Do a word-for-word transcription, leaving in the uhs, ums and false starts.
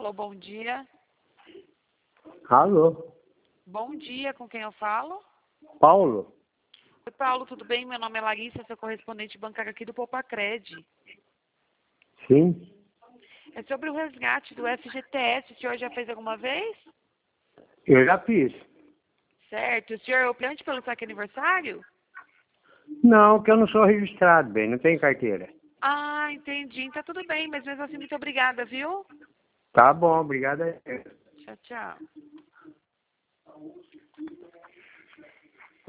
Alô, bom dia. Alô, Bom dia, com quem eu falo? Paulo? Oi, Paulo, tudo bem? Meu nome é Larissa, sou correspondente bancária aqui do Popacred. Sim, É sobre o resgate do F G T S, o senhor já fez alguma vez? eu já fiz. Certo, o senhor é operante pelo saque aniversário? Não, que eu não sou registrado, bem, não tenho carteira. Ah, entendi, tá tudo bem, mas mesmo assim, muito obrigada, viu? Tá bom, obrigado. Tchau, tchau.